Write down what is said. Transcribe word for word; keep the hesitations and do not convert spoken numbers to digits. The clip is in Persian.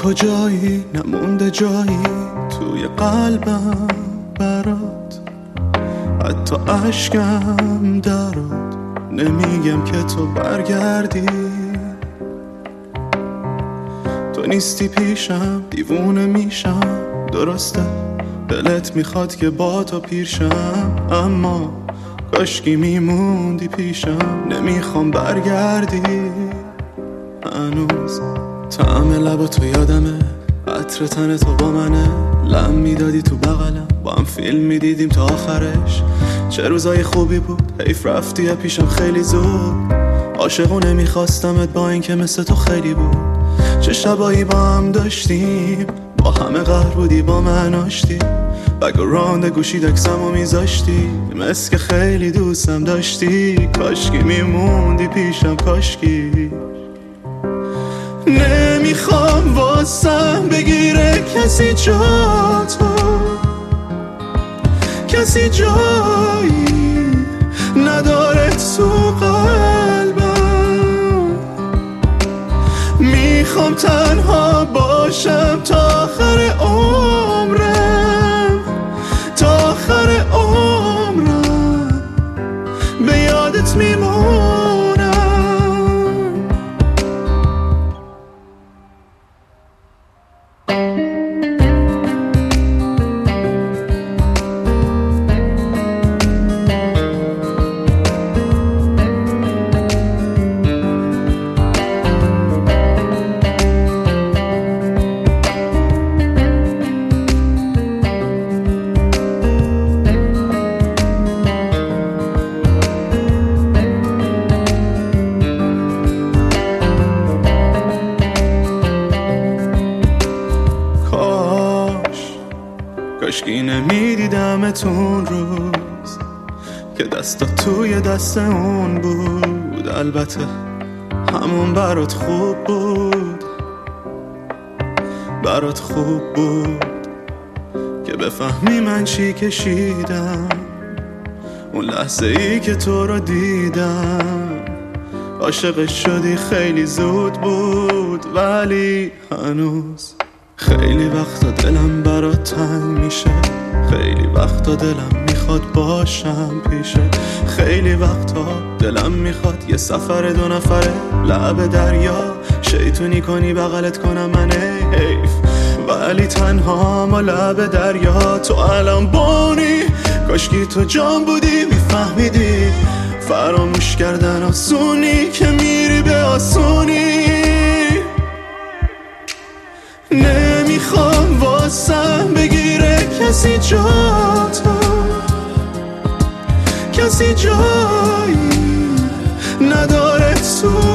کجایی نمونده جایی توی قلبم برات، حتی عشقم درات. نمیگم که تو برگردی، تو نیستی پیشم دیوونه میشم. درسته دلت میخواد که با تو پیرشم، اما کاشکی میموندی پیشم. نمیخوام برگردی هنوز. طعم لبا تو یادمه، عطر تن تو با منه. لم میدادی تو بغلم، با هم فیلم میدیدیم تا آخرش. چه روزای خوبی بود، حیف رفتی یا پیشم خیلی زود. عاشقونه میخواستمت با این که مثل تو خیلی بود. چه شبایی با هم داشتیم، با همه قهر بودی با من آشتی. بگراند گوشی دکسم و میذاشتی، مثل که خیلی دوستم داشتی. کاشکی میموندی پیشم کاشکی. نمیخوام واسم بگیره کسی جا تو، کسی جایی نداره تو قلبم. میخوام تنها باشم تا آخر عمرم، تا آخر عمرم به یادت میمونم. کاشکی نمیدیدمتون روز که دستا توی دست اون بود. البته همون برات خوب بود، برات خوب بود که بفهمی من چی کشیدم اون لحظه ای که تو رو دیدم. عاشقت شدی خیلی زود بود، ولی هنوز خیلی وقتا دلم برات تنگ میشه. خیلی وقتا دلم میخواد باشم پیشه. خیلی وقتا دلم میخواد یه سفر دو نفره لب دریا شیطونی کنی بغلت کنم من حیف. ولی تنها ما لب دریا تو الان بانی. کاشکی تو جان بودی میفهمیدی فراموش کردن آسونی که میری به آسونی. نمیخوام واسم بگیره کسی جا تو، کسی جایی نداره تو